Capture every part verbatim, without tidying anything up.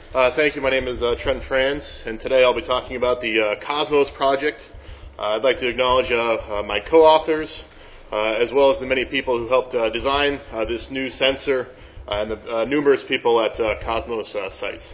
Uh, thank you. My name is uh, Trent Franz, and today I'll be talking about the uh, Cosmos project. Uh, I'd like to acknowledge uh, uh, my co-authors, uh, as well as the many people who helped uh, design uh, this new sensor, uh, and the uh, numerous people at uh, Cosmos uh, sites.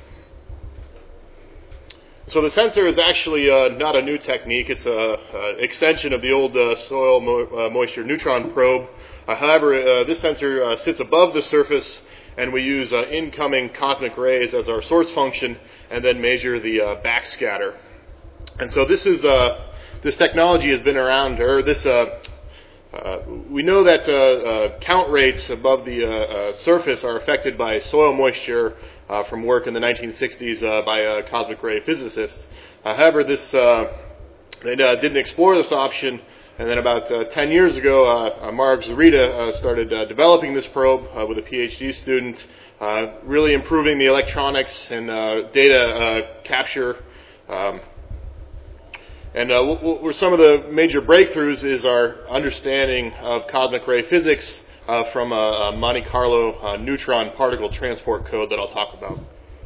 So the sensor is actually uh, not a new technique. It's an extension of the old uh, soil mo- uh, moisture neutron probe. Uh, however, uh, this sensor uh, sits above the surface, and we use uh, incoming cosmic rays as our source function, and then measure the uh, backscatter. And so this is uh, this technology has been around, or this uh, uh, we know that uh, uh, count rates above the uh, uh, surface are affected by soil moisture uh, from work in the nineteen sixties uh, by uh, cosmic ray physicists. Uh, however, this uh, they uh, didn't explore this option. And then about uh, ten years ago, uh, uh, Marv Zarita uh, started uh, developing this probe uh, with a PhD student, uh, really improving the electronics and uh, data uh, capture. Um, and uh, w- w- some of the major breakthroughs is our understanding of cosmic ray physics uh, from a, a Monte Carlo uh, neutron particle transport code that I'll talk about.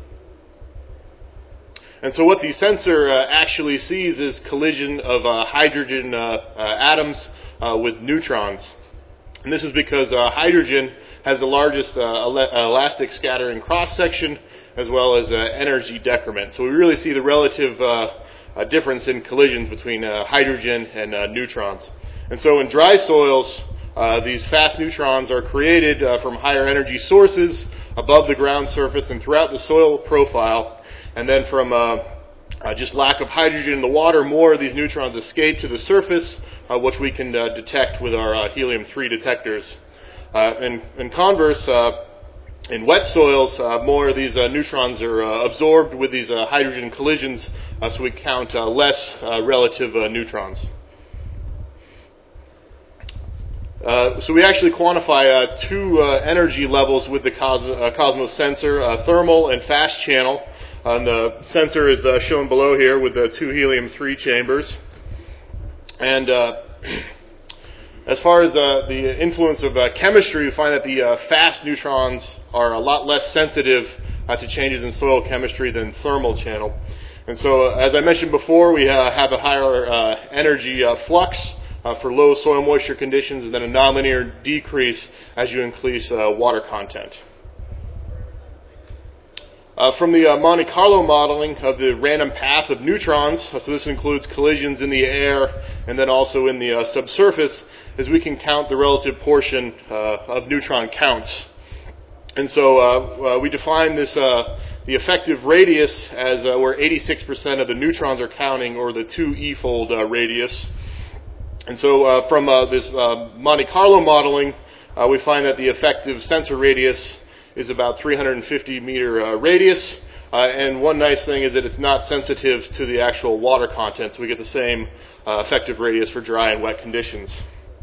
And so what the sensor uh, actually sees is collision of uh, hydrogen uh, uh, atoms uh, with neutrons. And this is because uh, hydrogen has the largest uh, el- elastic scattering cross-section as well as uh, energy decrement. So we really see the relative uh, uh, difference in collisions between uh, hydrogen and uh, neutrons. And so in dry soils, uh, these fast neutrons are created uh, from higher energy sources above the ground surface and throughout the soil profile. And then from uh, uh, just lack of hydrogen in the water, more of these neutrons escape to the surface, uh, which we can uh, detect with our uh, helium three detectors. Uh, in, in converse, uh, in wet soils, uh, more of these uh, neutrons are uh, absorbed with these uh, hydrogen collisions, uh, so we count uh, less uh, relative uh, neutrons. Uh, so we actually quantify uh, two uh, energy levels with the Cos- uh, Cosmos sensor, uh, thermal and fast channel. And the sensor is uh, shown below here with the two helium three chambers. And uh, as far as uh, the influence of uh, chemistry, we find that the uh, fast neutrons are a lot less sensitive uh, to changes in soil chemistry than thermal channel. And so, uh, as I mentioned before, we uh, have a higher uh, energy uh, flux uh, for low soil moisture conditions, and then a nonlinear decrease as you increase uh, water content. Uh, from the uh, Monte Carlo modeling of the random path of neutrons, so this includes collisions in the air and then also in the uh, subsurface, is we can count the relative portion uh, of neutron counts. And so uh, uh, we define this uh, the effective radius as uh, where eighty-six percent of the neutrons are counting, or the two E-fold uh, radius. And so uh, from uh, this uh, Monte Carlo modeling, uh, we find that the effective sensor radius is about three hundred fifty meter uh, radius, uh, and one nice thing is that it's not sensitive to the actual water content, so we get the same uh, effective radius for dry and wet conditions.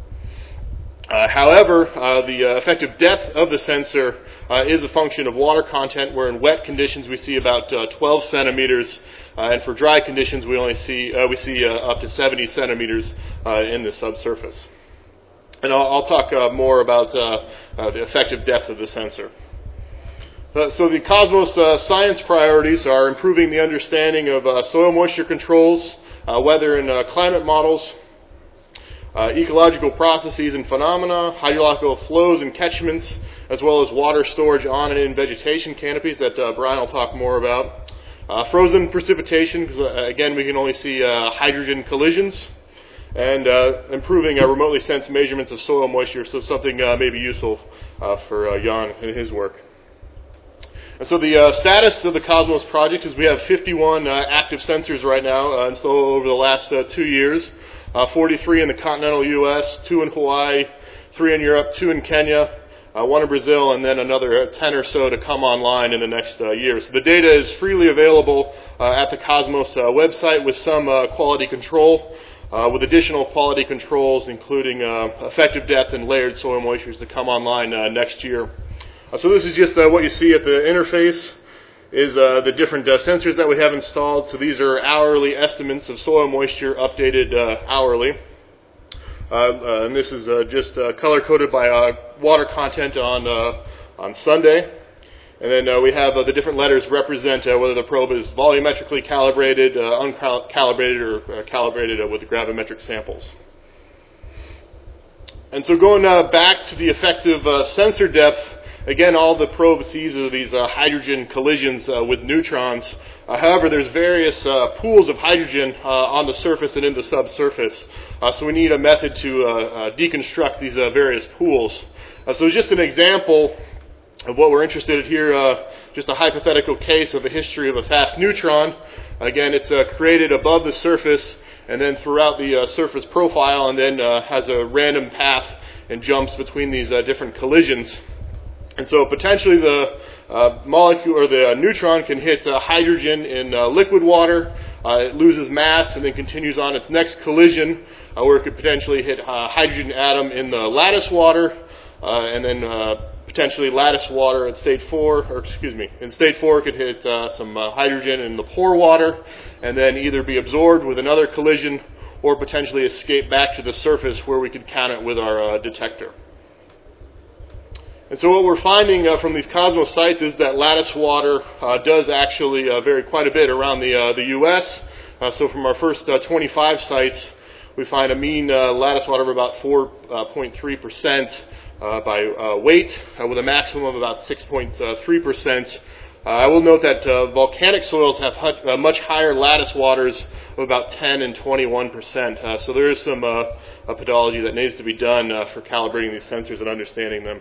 Uh, however, uh, the uh, effective depth of the sensor uh, is a function of water content, where in wet conditions we see about uh, twelve centimeters, uh, and for dry conditions we only see uh, we see uh, up to seventy centimeters uh, in the subsurface. And I'll, I'll talk uh, more about uh, uh, the effective depth of the sensor. Uh, so the Cosmos uh, science priorities are improving the understanding of uh, soil moisture controls, uh, weather and uh, climate models, uh, ecological processes and phenomena, hydrological flows and catchments, as well as water storage on and in vegetation canopies that uh, Brian will talk more about. Uh, frozen precipitation, because uh, again we can only see uh, hydrogen collisions, and uh, improving uh, remotely sensed measurements of soil moisture, so something uh, may be useful uh, for uh, Jan in his work. And so the uh, status of the Cosmos project is we have fifty-one uh, active sensors right now uh, installed over the last uh, two years, uh, forty-three in the continental U S, two in Hawaii, three in Europe, two in Kenya, uh, one in Brazil, and then another ten or so to come online in the next uh, year. So the data is freely available uh, at the Cosmos uh, website with some uh, quality control, uh, with additional quality controls including uh, effective depth and layered soil moistures to come online uh, next year. Uh, so this is just uh, what you see at the interface is uh, the different uh, sensors that we have installed. So these are hourly estimates of soil moisture updated uh, hourly. Uh, uh, and this is uh, just uh, color-coded by uh, water content on uh, on Sunday. And then uh, we have uh, the different letters represent uh, whether the probe is volumetrically calibrated, uh, uncalibrated, or uh, calibrated uh, with gravimetric samples. And so going uh, back to the effective uh, sensor depth, again, all the probe sees are these uh, hydrogen collisions uh, with neutrons. Uh, however, there's various uh, pools of hydrogen uh, on the surface and in the subsurface. Uh, so we need a method to uh, uh, deconstruct these uh, various pools. Uh, so just an example of what we're interested in here, uh, just a hypothetical case of a history of a fast neutron. Again, it's uh, created above the surface and then throughout the uh, surface profile, and then uh, has a random path and jumps between these uh, different collisions. And so potentially the uh, molecule or the uh, neutron can hit uh, hydrogen in uh, liquid water. Uh, it loses mass and then continues on its next collision, uh, where it could potentially hit uh, hydrogen atom in the lattice water, uh, and then uh, potentially lattice water at state four, or excuse me, in state four it could hit uh, some uh, hydrogen in the pore water, and then either be absorbed with another collision or potentially escape back to the surface where we could count it with our uh, detector. And so what we're finding uh, from these Cosmos sites is that lattice water uh, does actually uh, vary quite a bit around the uh, the U S. Uh, so from our first uh, twenty-five sites, we find a mean uh, lattice water of about four point three percent uh, by uh, weight, uh, with a maximum of about six point three percent. Uh, I will note that uh, volcanic soils have hu- uh, much higher lattice waters of about ten and twenty-one percent. Uh, so there is some uh, a pedology that needs to be done uh, for calibrating these sensors and understanding them.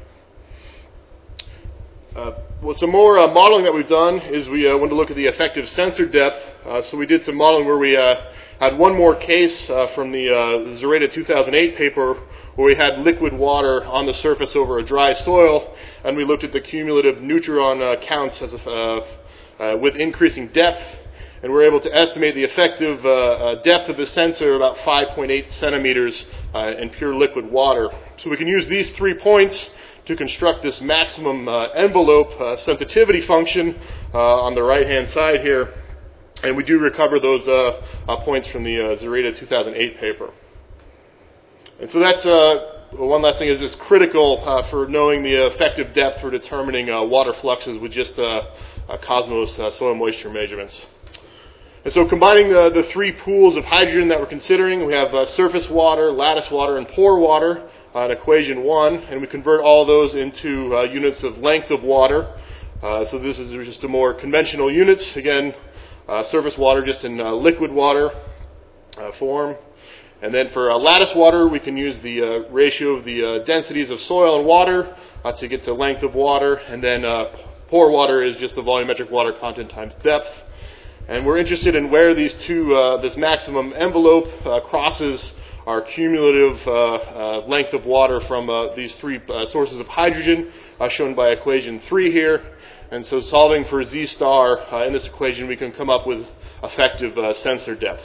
Uh, well, some more uh, modeling that we've done is we uh, want to look at the effective sensor depth. Uh, so we did some modeling where we uh, had one more case uh, from the uh, Zareta two thousand eight paper where we had liquid water on the surface over a dry soil, and we looked at the cumulative neutron uh, counts as a, uh, uh, with increasing depth, and we're able to estimate the effective uh, uh, depth of the sensor about five point eight centimeters uh, in pure liquid water. So we can use these three points to construct this maximum uh, envelope uh, sensitivity function uh, on the right-hand side here, and we do recover those uh, uh, points from the uh, Zareta two thousand eight paper. And so that's uh, one last thing is this critical uh, for knowing the effective depth for determining uh, water fluxes with just uh, uh, Cosmos uh, soil moisture measurements. And so combining the, the three pools of hydrogen that we're considering, we have uh, surface water, lattice water, and pore water uh, in equation one, and we convert all those into uh, units of length of water. Uh, so this is just a more conventional units. Again, uh, surface water just in uh, liquid water uh, form. And then for uh, lattice water, we can use the uh, ratio of the uh, densities of soil and water uh, to get to length of water. And then uh, pore water is just the volumetric water content times depth. And we're interested in where these two, uh, this maximum envelope uh, crosses our cumulative uh, uh, length of water from uh, these three uh, sources of hydrogen, uh, shown by equation three here. And so solving for Z star uh, in this equation, we can come up with effective uh, sensor depth.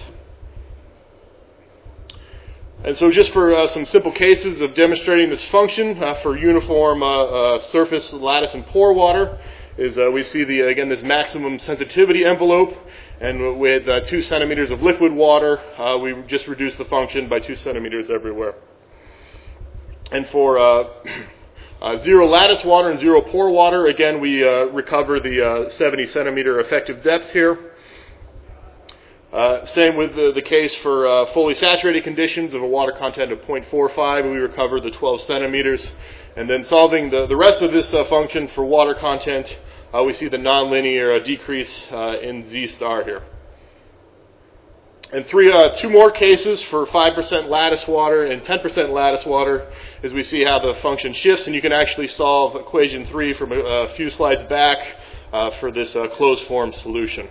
And so just for uh, some simple cases of demonstrating this function uh, for uniform uh, uh, surface, lattice, and pore water is uh, we see the again this maximum sensitivity envelope, and with uh, two centimeters of liquid water, uh, we just reduce the function by two centimeters everywhere. And for uh, uh, zero lattice water and zero pore water, again we uh, recover the uh, seventy centimeter effective depth here. Uh, same with the, the case for uh, fully saturated conditions of a water content of zero point four five, we recover the twelve centimeters. And then solving the, the rest of this uh, function for water content, uh, we see the nonlinear uh, decrease uh, in Z star here. And three, uh, two more cases for five percent lattice water and ten percent lattice water, as we see how the function shifts, and you can actually solve equation three from a, a few slides back uh, for this uh, closed form solution.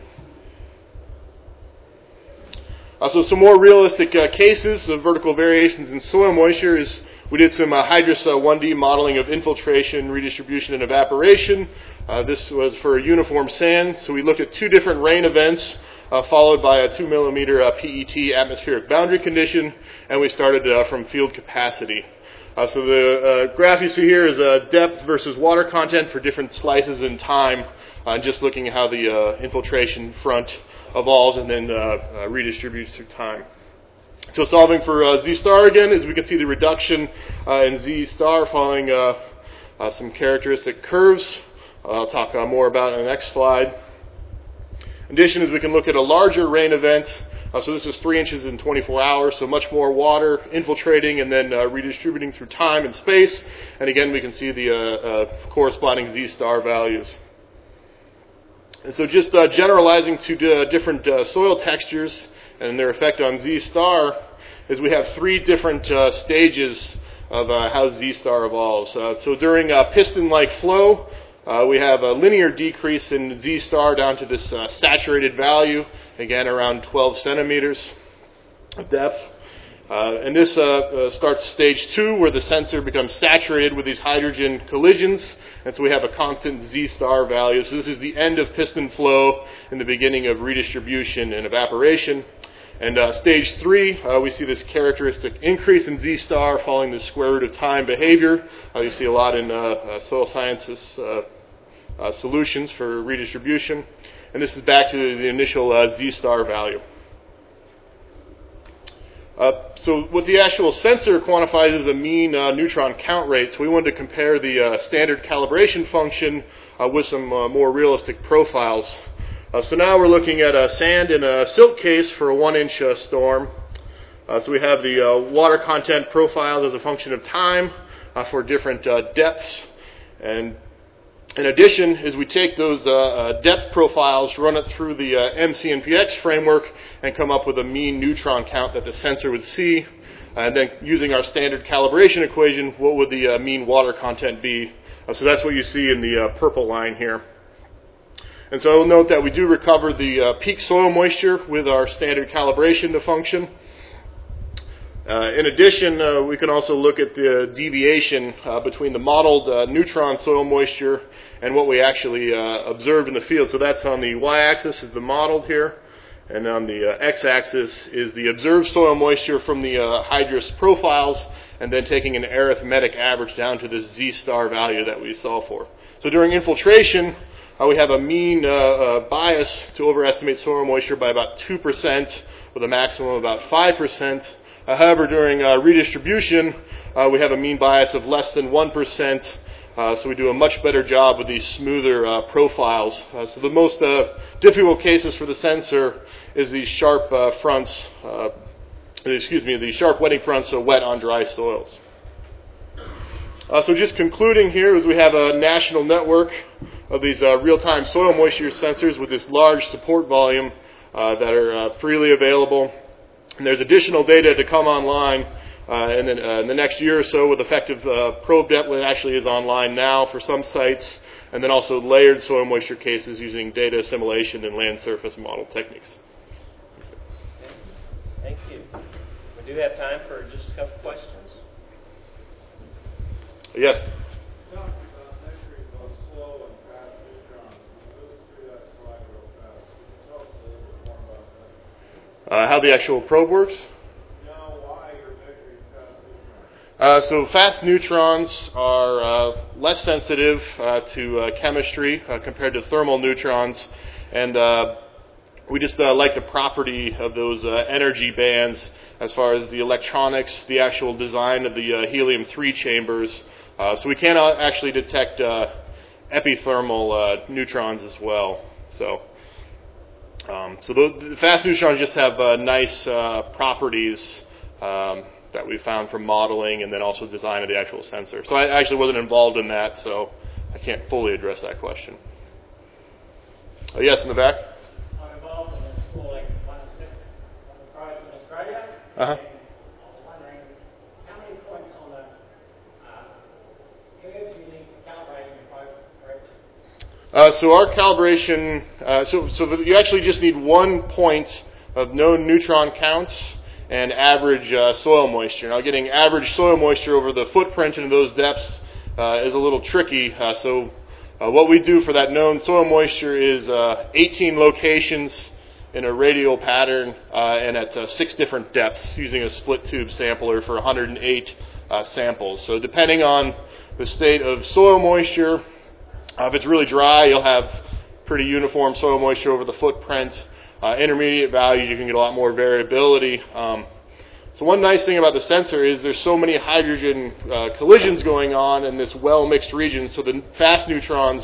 Uh, so some more realistic uh, cases of vertical variations in soil moisture is we did some uh, Hydrus uh, one D modeling of infiltration, redistribution, and evaporation. Uh, this was for uniform sand. So we looked at two different rain events uh, followed by a two millimeter uh, P E T atmospheric boundary condition, and we started uh, from field capacity. Uh, so the uh, graph you see here is uh, depth versus water content for different slices in time, uh, just looking at how the uh, infiltration front evolves and then uh, uh, redistributes through time. So solving for uh, Z star again, as we can see the reduction uh, in Z star following uh, uh, some characteristic curves I'll talk uh, more about in the next slide. In addition, is we can look at a larger rain event. Uh, so this is three inches in twenty-four hours, so much more water infiltrating and then uh, redistributing through time and space. And again, we can see the uh, uh, corresponding Z-star values. And so just uh, generalizing to uh, different uh, soil textures and their effect on Z-star is we have three different uh, stages of uh, how Z-star evolves. Uh, so during uh, piston-like flow, Uh, we have a linear decrease in Z-star down to this uh, saturated value, again around twelve centimeters of depth. Uh, and this uh, uh, starts stage two, where the sensor becomes saturated with these hydrogen collisions, and so we have a constant Z-star value. So this is the end of piston flow and the beginning of redistribution and evaporation. And uh, stage three, uh, we see this characteristic increase in Z-star following the square root of time behavior. Uh, you see a lot in uh, uh, soil sciences uh, uh, solutions for redistribution. And this is back to the initial uh, Z-star value. Uh, so what the actual sensor quantifies is a mean uh, neutron count rate. So we wanted to compare the uh, standard calibration function uh, with some uh, more realistic profiles. Uh, so now we're looking at uh, sand in a silt case for a one-inch uh, storm. Uh, so we have the uh, water content profiled as a function of time uh, for different uh, depths. And in addition, as we take those uh, uh, depth profiles, run it through the uh, M C N P X framework, and come up with a mean neutron count that the sensor would see. And then using our standard calibration equation, what would the uh, mean water content be? Uh, so that's what you see in the uh, purple line here. And so note that we do recover the uh, peak soil moisture with our standard calibration to function. Uh, in addition, uh, we can also look at the deviation uh, between the modeled uh, neutron soil moisture and what we actually uh, observed in the field. So that's on the y-axis is the modeled here, and on the uh, x-axis is the observed soil moisture from the uh, hydrous profiles, and then taking an arithmetic average down to the Z-star value that we saw for. So during infiltration, Uh, we have a mean uh, uh, bias to overestimate soil moisture by about two percent with a maximum of about five percent. Uh, however, during uh, redistribution, uh, we have a mean bias of less than one percent, uh, so we do a much better job with these smoother uh, profiles. Uh, so the most uh, difficult cases for the sensor is these sharp uh, fronts, uh, excuse me, the sharp wetting fronts, so wet on dry soils. Uh, so just concluding here is we have a national network of these uh, real-time soil moisture sensors with this large support volume uh, that are uh, freely available. And there's additional data to come online uh, in, the, uh, in the next year or so with effective uh, probe depth, which actually is online now for some sites, and then also layered soil moisture cases using data assimilation and land surface model techniques. Thank you. We do have time for just a couple questions. Yes? Uh, how the actual probe works? No, why you're measuring fast neutrons. Uh, so fast neutrons are uh, less sensitive uh, to uh, chemistry uh, compared to thermal neutrons, and uh, we just uh, like the property of those uh, energy bands as far as the electronics, the actual design of the uh, helium three chambers. Uh, so we can actually detect uh, epithermal uh, neutrons as well. So. Um, so those, the fast neutrons just have uh, nice uh, properties um, that we found from modeling and then also design of the actual sensor. So I actually wasn't involved in that, so I can't fully address that question. Uh, yes, in the back? I'm involved in a school like one oh six project in Australia. Uh-huh. And I was wondering how many points on the uh, curve do you need for calibrating your probe correctly? Uh, so our calibration, uh, so, so you actually just need one point of known neutron counts and average uh, soil moisture. Now getting average soil moisture over the footprint into those depths uh, is a little tricky. Uh, so uh, what we do for that known soil moisture is uh, eighteen locations in a radial pattern uh, and at uh, six different depths using a split tube sampler for one hundred eight uh, samples. So depending on the state of soil moisture, Uh, if it's really dry, you'll have pretty uniform soil moisture over the footprint. Uh, intermediate values, you can get a lot more variability. Um, so one nice thing about the sensor is there's so many hydrogen uh, collisions going on in this well-mixed region, so the fast neutrons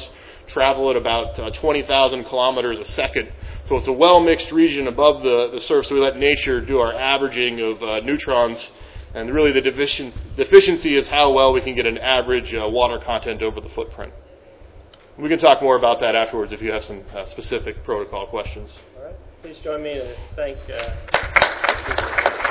travel at about uh, twenty thousand kilometers a second. So it's a well-mixed region above the, the surface. So we let nature do our averaging of uh, neutrons. And really the deficien- deficiency is how well we can get an average uh, water content over the footprint. We can talk more about that afterwards if you have some uh, specific protocol questions. All right. Please join me in thank. Uh,